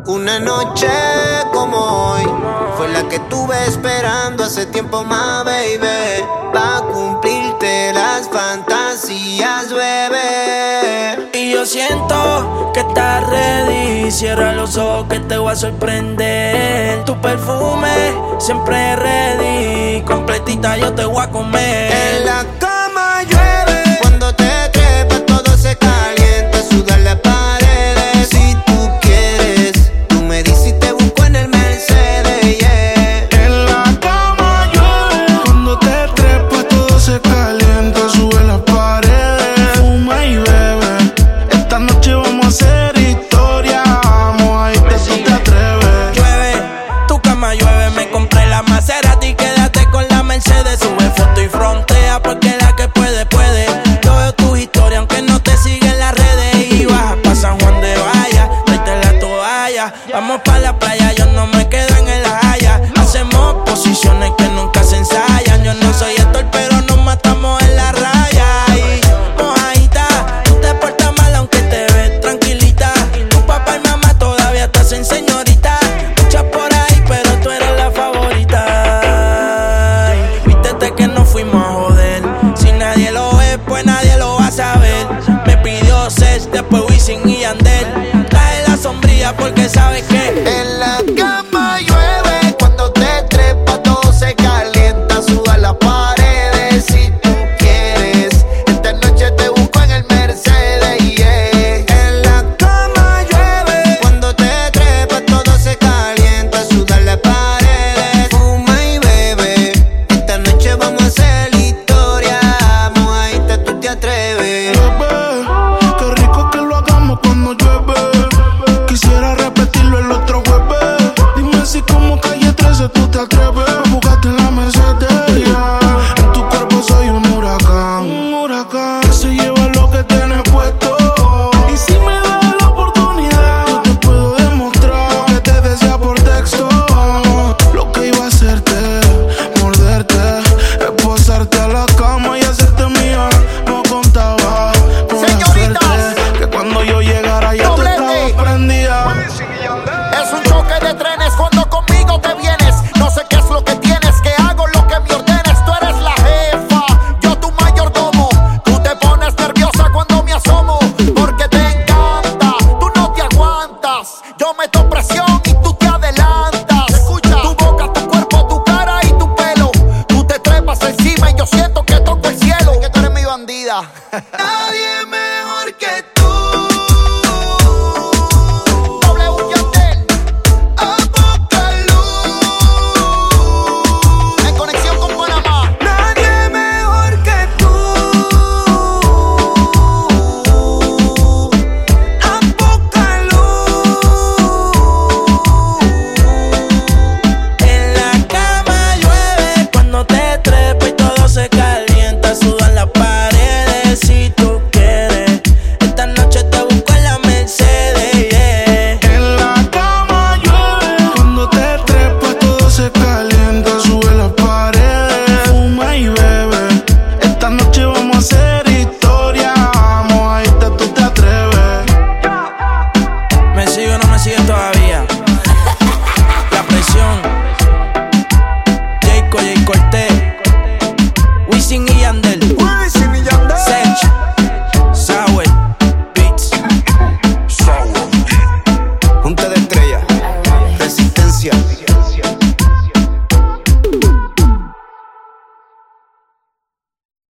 Una noche como hoy fue la que tuve esperando hace tiempo más, baby, pa' cumplirte las fantasías, bebé. Y yo siento que estás ready. Cierra los ojos que te voy a sorprender. Tu perfume siempre ready. Completita yo te voy a comer. En la cama llueve, cuando te trepas todo se calienta, sudan las paredes. Si tú quieres, tú me dices y te busco en el Mercedes, yeah. En la cama llueve, cuando te trepas todo se calienta, sube las paredes, fuma y bebe. Esta noche vamos a hacer historia, vamos a irte si te atreves. Llueve, tu cama llueve, me compré la Maserati, quédate con la Mercedes. Sube foto y frontea porque la que puede, puede. Yo veo tus historias aunque no te siguen las redes. Y baja pa' San Juan de Valla, tráete la toalla. Vamos pa' la playa, yo no me quedo en el Haya. Hacemos posiciones que nunca se ensayan. Yo no soy actor pero nos matamos en la raya. Y mojadita, tú te portas mal aunque te ves tranquilita. Tu papá y mamá todavía te hacen señorita. Muchas por ahí pero tú eres la favorita. Ay, vístete que no fuimos a joder. Si nadie lo ve pues nadie lo va a saber. Me pidió Sech, después Wisin y Yandel. Trae la sombrilla porque sabes que